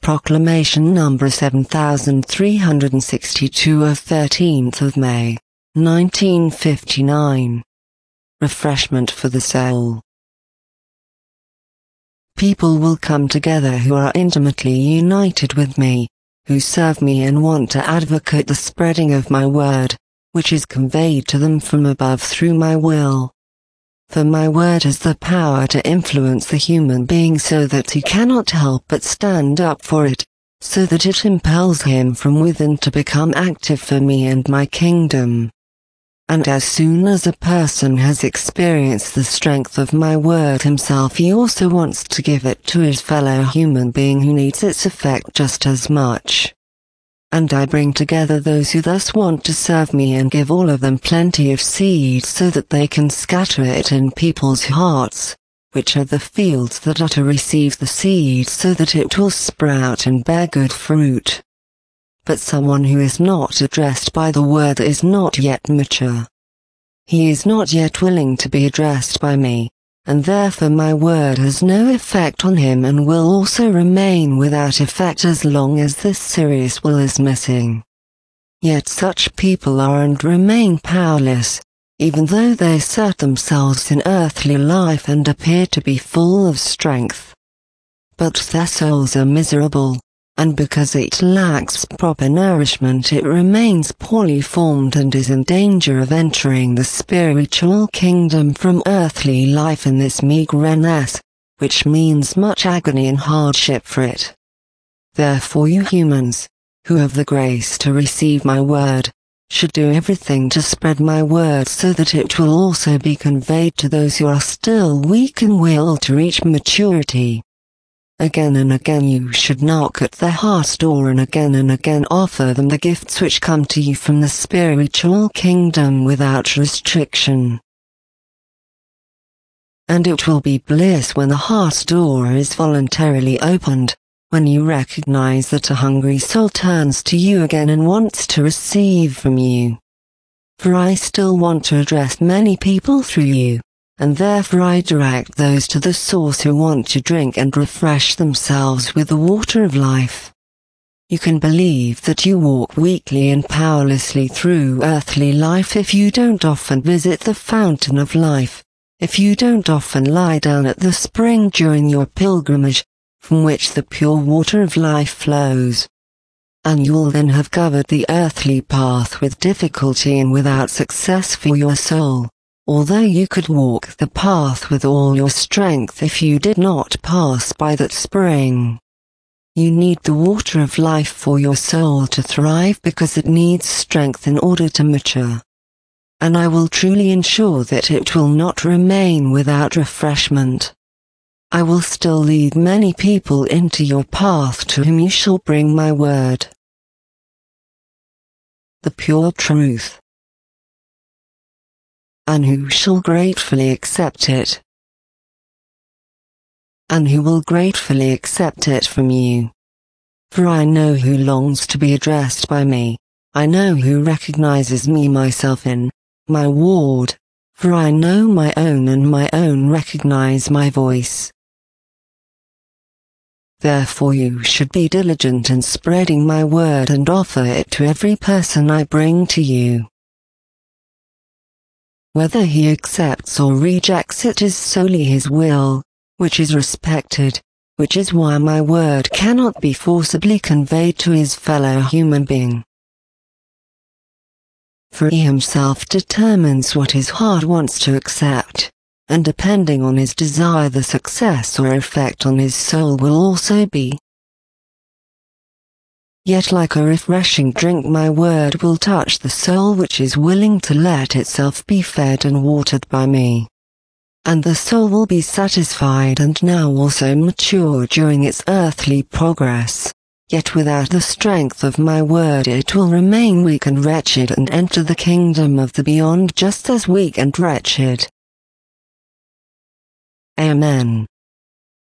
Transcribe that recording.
Proclamation number 7362 of 13th of May, 1959. Refreshment for the soul. People will come together who are intimately united with me, who serve me and want to advocate the spreading of my word, which is conveyed to them from above through my will. For my word has the power to influence the human being so that he cannot help but stand up for it, so that it impels him from within to become active for me and my kingdom. And as soon as a person has experienced the strength of my word himself, he also wants to give it to his fellow human being who needs its effect just as much. And I bring together those who thus want to serve me and give all of them plenty of seed so that they can scatter it in people's hearts, which are the fields that are to receive the seed so that it will sprout and bear good fruit. But someone who is not addressed by the word is not yet mature. He is not yet willing to be addressed by me, and therefore my word has no effect on him and will also remain without effect as long as this serious will is missing. Yet such people are and remain powerless, even though they assert themselves in earthly life and appear to be full of strength. But their souls are miserable, and because it lacks proper nourishment it remains poorly formed and is in danger of entering the spiritual kingdom from earthly life in this meagreness, which means much agony and hardship for it. Therefore you humans, who have the grace to receive my word, should do everything to spread my word so that it will also be conveyed to those who are still weak in will to reach maturity. Again and again you should knock at their heart's door and again offer them the gifts which come to you from the spiritual kingdom without restriction. And it will be bliss when the heart's door is voluntarily opened, when you recognize that a hungry soul turns to you again and wants to receive from you. For I still want to address many people through you, and therefore I direct those to the source who want to drink and refresh themselves with the water of life. You can believe that you walk weakly and powerlessly through earthly life if you don't often visit the fountain of life, if you don't often lie down at the spring during your pilgrimage, from which the pure water of life flows. And you'll then have covered the earthly path with difficulty and without success for your soul. Although you could walk the path with all your strength if you did not pass by that spring. You need the water of life for your soul to thrive because it needs strength in order to mature. And I will truly ensure that it will not remain without refreshment. I will still lead many people into your path to whom you shall bring my word. The pure truth. And who shall gratefully accept it? And who will gratefully accept it from you? For I know who longs to be addressed by me, I know who recognizes me myself in my ward, for I know my own and my own recognize my voice. Therefore you should be diligent in spreading my word and offer it to every person I bring to you. Whether he accepts or rejects it is solely his will, which is respected, which is why my word cannot be forcibly conveyed to his fellow human being. For he himself determines what his heart wants to accept, and depending on his desire the success or effect on his soul will also be. Yet like a refreshing drink my word will touch the soul which is willing to let itself be fed and watered by me. And the soul will be satisfied and now also mature during its earthly progress, yet without the strength of my word it will remain weak and wretched and enter the kingdom of the beyond just as weak and wretched. Amen.